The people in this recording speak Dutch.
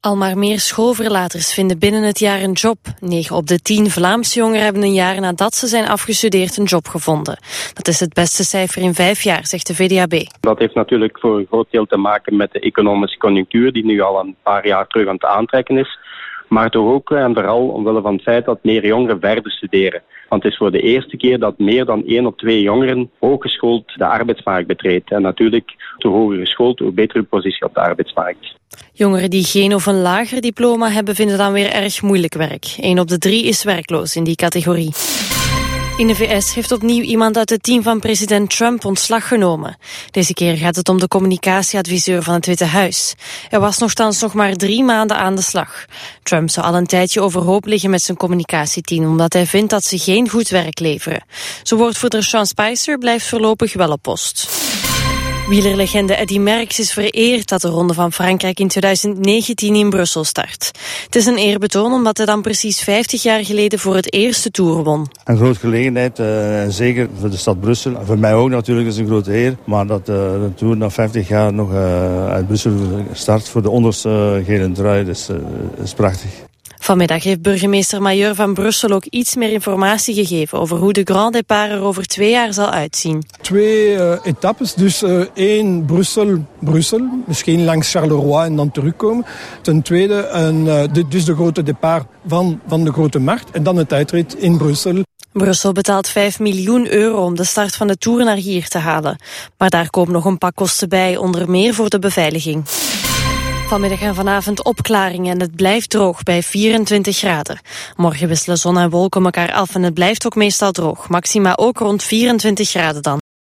Al maar meer schoolverlaters vinden binnen het jaar een job. 9 op de 10 Vlaamse jongeren hebben een jaar nadat ze zijn afgestudeerd een job gevonden. Dat is het beste cijfer in 5 jaar, zegt de VDAB. Dat heeft natuurlijk voor een groot deel te maken met de economische conjunctuur die nu al een paar jaar terug aan het aantrekken is. Maar toch ook en vooral omwille van het feit dat meer jongeren verder studeren. Want het is voor de eerste keer dat meer dan 1 op 2 jongeren hooggeschoold de arbeidsmarkt betreedt. En natuurlijk, hoe hoger geschoold, hoe betere positie op de arbeidsmarkt. Jongeren die geen of een lager diploma hebben vinden dan weer erg moeilijk werk. 1 op de 3 is werkloos in die categorie. In de VS heeft opnieuw iemand uit het team van president Trump ontslag genomen. Deze keer gaat het om de communicatieadviseur van het Witte Huis. Hij was nochtans nog maar 3 maanden aan de slag. Trump zou al een tijdje overhoop liggen met zijn communicatieteam, omdat hij vindt dat ze geen goed werk leveren. Zo woordvoerder Sean Spicer blijft voorlopig wel op post. Wielerlegende Eddy Merckx is vereerd dat de Ronde van Frankrijk in 2019 in Brussel start. Het is een eerbetoon omdat hij dan precies 50 jaar geleden voor het eerste Tour won. Een grote gelegenheid, zeker voor de stad Brussel. Voor mij ook natuurlijk, is een grote eer. Maar dat de Tour na 50 jaar nog uit Brussel start voor de onderste gele trui, dat is prachtig. Vanmiddag heeft burgemeester Majeur van Brussel ook iets meer informatie gegeven over hoe de Grand Départ er over 2 jaar zal uitzien. 2 etappes, dus 1 Brussel, misschien langs Charleroi en dan terugkomen. Ten tweede, dus de grote départ van de Grote Markt en dan het tijdrit in Brussel. Brussel betaalt 5 miljoen euro om de start van de Tour naar hier te halen. Maar daar komen nog een paar kosten bij, onder meer voor de beveiliging. Vanmiddag en vanavond opklaringen en het blijft droog bij 24 graden. Morgen wisselen zon en wolken elkaar af en het blijft ook meestal droog. Maxima ook rond 24 graden dan.